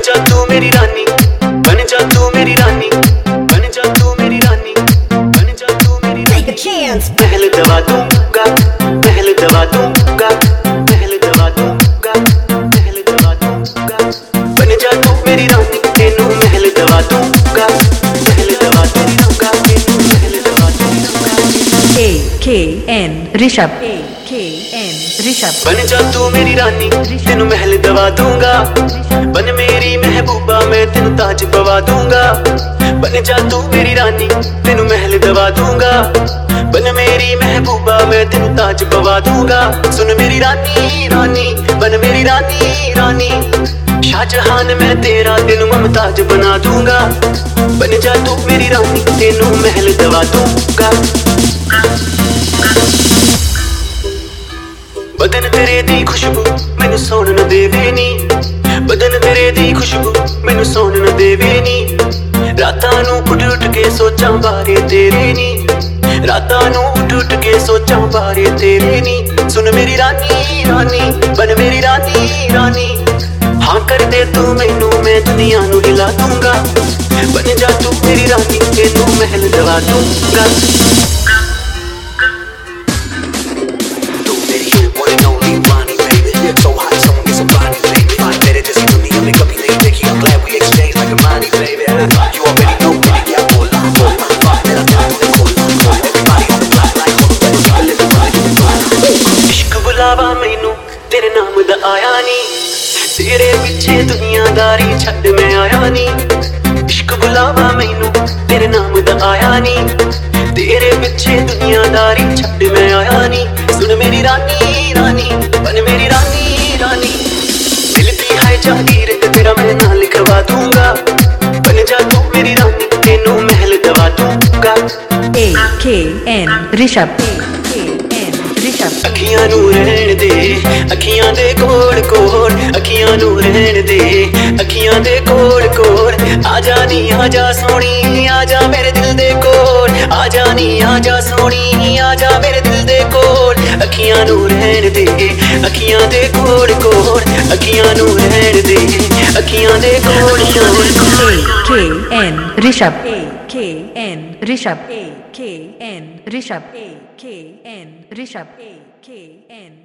जा तू मेरी रानी, बन जा तू मेरी रानी, बन जा तू मेरी रानी, बन जा तू मेरी रानी। महल दबा दूंगा, महल दबा दूंगा, महल दबा दूंगा, महल दबा दूंगा। बन जा तू मेरी रानी, तेनू महल दबा दूंगा, महल दबा दूंगा, तेनू महल दबा दूंगा। AKN Rishabh, AKN Rishabh. बन जा तू मेरी रानी, तेनू महल दबा दूंगा, बन मेरी महबूबा मैं तेनू ताज पवा दूंगा। बन जा तू मेरी रानी, तेनू महल दबा दूंगा, बन मेरी महबूबा मैं तेनू ताज पवा दूंगा। सुन मेरी रानी रानी, बन मेरी रानी रानी, शाहजहान मैं तेरा तेनू मुमताज बना दूंगा। बन जा तू मेरी रानी, तेनू महल दबा दूंगा। बदन तेरे दी खुशबू मैनू सौण न देवे नी, बदन तेरे दी खुशबू मैनू सौण न देवे नी। रातां नू उठ उठ के सोचां बारे तेरे नी, रातां नू उठ उठ के सोचां बारे तेरे नी। सुन मेरी रानी रानी, बन मेरी रानी रानी, हाँ कर दे तू मैनू मैं दुनिया नू हिला दूंगा। बन जा तू मेरी रानी, तेनू महल दबा दूंगा। बुलावा मैनू तेरे नाम दा आया नी, तेरे पिछे दुनियादारी छड्ड मैं आया नी। इश्क बुलावा मैनू तेरे नाम दा आया नी, तेरे पिछे दुनियादारी छड्ड मैं आया नी। सुन मेरी रानी रानी, बन मेरी रानी रानी, दिल दी है जागीर तेरा मैं नाम लिखवा दूंगा। बन जा तू मेरी रानी, तेनू महल दबा दूंगा। AKN Rishabh, AKN Rishabh. अखियां नू रहन दे, अखियां दे कोड़ कोड़, अखियां नू रहन दे, अखियां दे कोड़ कोड़। आजा नी आजा सोनी, आजा मेरे दिल दे कोल, आजा नी आजा सोनी, आजा मेरे दिल दे कोल। अखियां नू रहन दे, अखियां दे कोड़ कोड़, अखियां नू रहन दे, अखियां दे कोड़ कोड़। AKN Rishabh, AKN Rishabh, AKN Rishabh, AKN Rishabh, AKN